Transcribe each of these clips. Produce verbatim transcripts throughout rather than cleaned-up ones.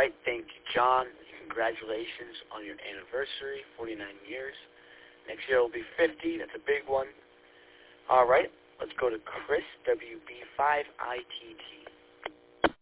right, thank you, John. Congratulations on your anniversary, forty-nine years. Next year will be fifty. That's a big one. All right, let's go to Chris, W B five I T T.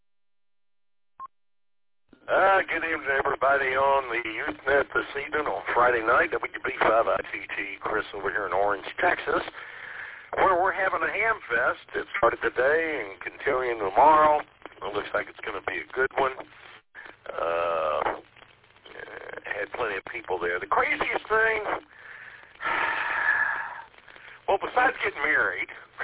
Uh, good evening, everybody on the YouthNet this evening on Friday night. W B five I T T, Chris over here in Orange, Texas, where we're having a ham fest. It started today and continuing tomorrow. It looks like it's going to be a good one. Uh, had plenty of people there. The craziest thing, well, besides getting married,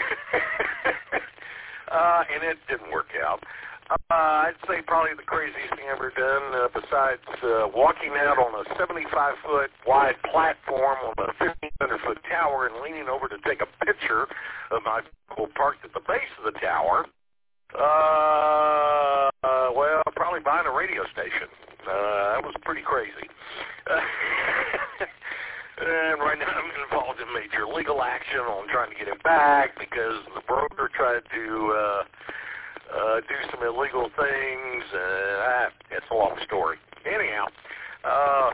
uh, and it didn't work out, uh, I'd say probably the craziest thing I've ever done, uh, besides uh, walking out on a seventy-five foot wide platform on a fifteen hundred foot tower and leaning over to take a picture of my vehicle parked at the base of the tower. Uh, uh, well, probably buying a radio station. Uh, that was pretty crazy. Uh, and right now I'm involved in major legal action on trying to get it back because the broker tried to uh, uh, do some illegal things. Uh, it's a long story. Anyhow, uh,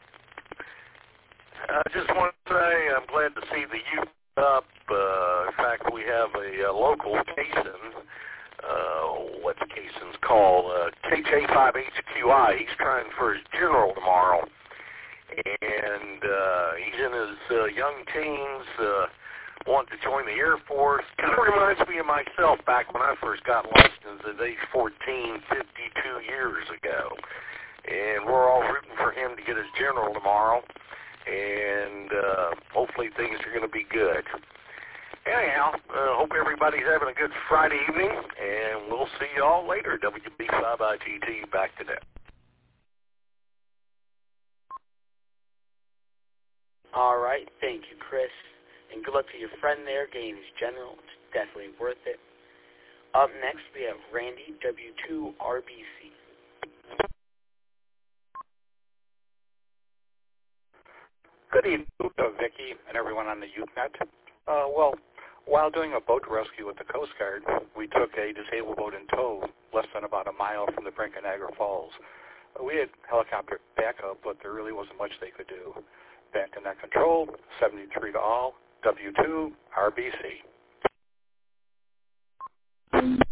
I just want to say I'm glad to see the youth up. Uh, in fact, we have a, a local Cason. Uh, what's Cason's called? Uh, K J five H Q I. He's trying for his general tomorrow. And uh, he's in his uh, young teens, uh, wanting to join the Air Force. Kind of reminds me of myself back when I first got licensed at age fourteen, fifty-two years ago. And we're all rooting for him to get his general tomorrow. And uh, hopefully things are going to be good. Anyhow, uh, hope everybody's having a good Friday evening, and we'll see y'all later. W B five I T T, back to that. All right, thank you, Chris. And good luck to your friend there getting his general. It's definitely worth it. Up next, we have Randy, W two R B C. Good evening, uh, Vicki, and everyone on the YouthNet. Uh, well, while doing a boat rescue with the Coast Guard, we took a disabled boat in tow less than about a mile from the brink of Niagara Falls. Uh, we had helicopter backup, but there really wasn't much they could do. Back to net control, seventy-three to all, W two R B C.